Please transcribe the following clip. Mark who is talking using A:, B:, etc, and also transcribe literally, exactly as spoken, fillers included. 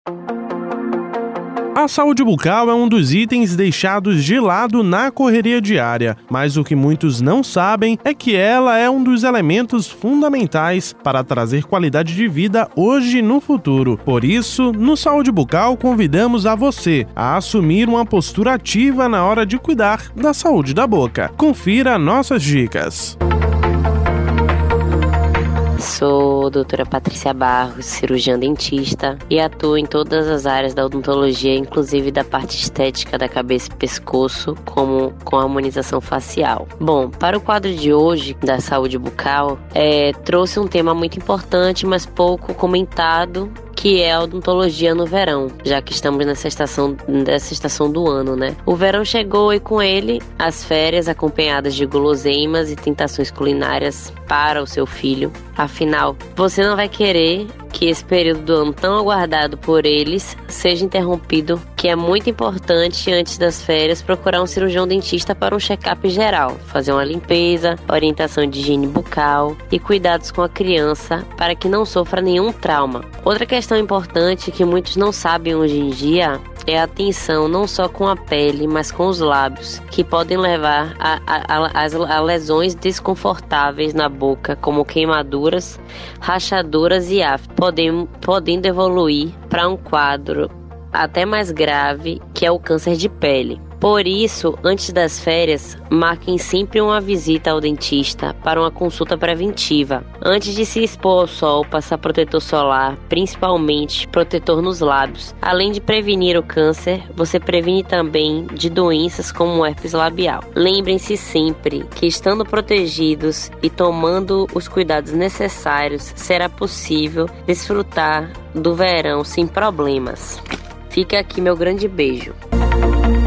A: A saúde bucal é um dos itens deixados de lado na correria diária, mas o que muitos não sabem é que ela é um dos elementos fundamentais para trazer qualidade de vida hoje e no futuro. Por isso, no Saúde Bucal convidamos a você a assumir uma postura ativa na hora de cuidar da saúde da boca. Confira nossas dicas.
B: Sou doutora Patrícia Barros, cirurgiã dentista, e atuo em todas as áreas da odontologia, inclusive da parte estética da cabeça e pescoço, como com a harmonização facial. Bom, para o quadro de hoje da saúde bucal, é, trouxe um tema muito importante, mas pouco comentado, que é a odontologia no verão, já que estamos nessa estação, nessa estação do ano, né? O verão chegou e com ele as férias acompanhadas de guloseimas e tentações culinárias para o seu filho. Afinal, você não vai querer que esse período do ano tão aguardado por eles seja interrompido, que é muito importante antes das férias procurar um cirurgião dentista para um check-up geral, fazer uma limpeza, orientação de higiene bucal e cuidados com a criança para que não sofra nenhum trauma. Outra questão importante que muitos não sabem hoje em dia é a atenção não só com a pele, mas com os lábios, que podem levar a, a, a, a lesões desconfortáveis na boca, como queimaduras, rachaduras e aftas, podem, podendo evoluir para um quadro até mais grave, que é o câncer de pele. Por isso, antes das férias, marquem sempre uma visita ao dentista para uma consulta preventiva. Antes de se expor ao sol, passar protetor solar, principalmente protetor nos lábios. Além de prevenir o câncer, você previne também de doenças como o herpes labial. Lembrem-se sempre que, estando protegidos e tomando os cuidados necessários, será possível desfrutar do verão sem problemas. Fica aqui meu grande beijo.